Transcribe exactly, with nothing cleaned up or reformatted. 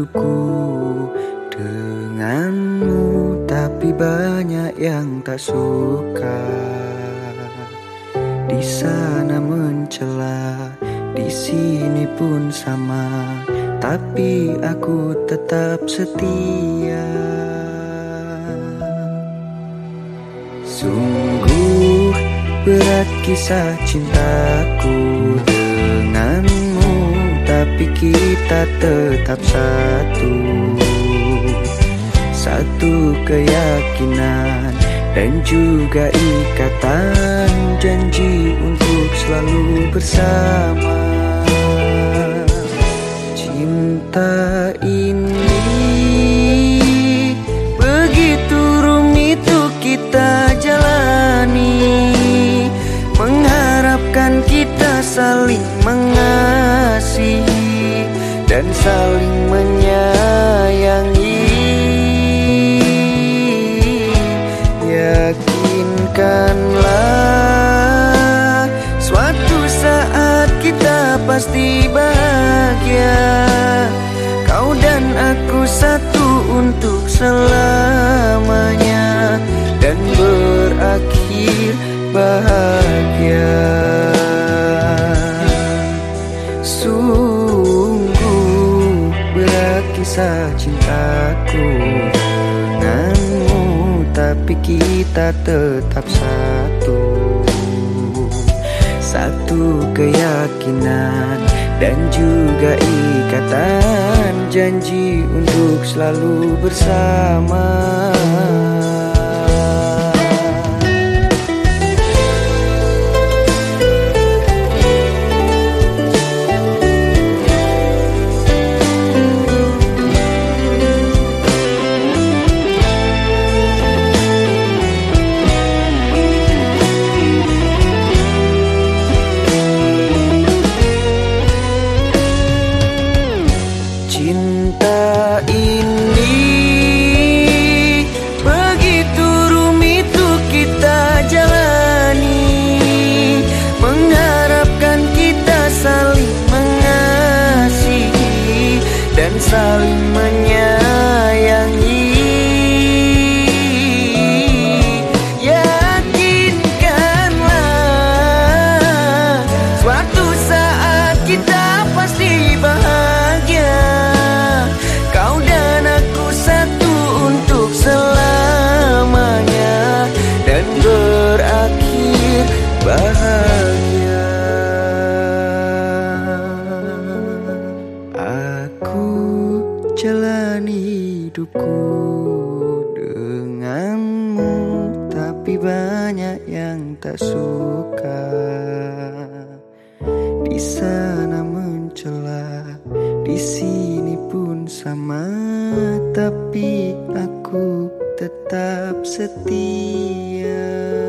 rinduku denganmu, tapi banyak yang tak suka. Di sana mencela, di sini pun sama, tapi aku tetap setia. Sungguh berat kisah cintaku denganmu, tapi kita tetap satu. Satu keyakinan dan juga ikatan janji untuk selalu bersama. Cinta ini begitu rumit untuk kita jalani, mengharapkan kita saling mengasihi dan saling menyayangi. Yakinkanlah suatu saat kita pasti bahagia. Kau dan aku satu untuk selamanya dan berakhir bahagia. Sungguh berat kisah cintaku denganmu, tapi kita tetap satu. Satu keyakinan dan juga ikatan janji untuk selalu bersama. Cinta ini begitu rumit untuk kita jalani, mengharapkan kita saling mengasihi dan saling menyayangi. Yakinkanlah suatu saat kita pasti bahagia. Kau dan aku satu untuk selamanya dan berakhir bahagia. Aku jalani hidupku denganmu, tapi banyak yang tak suka. Di sana mencela, di sini pun sama, tapi aku tetap setia.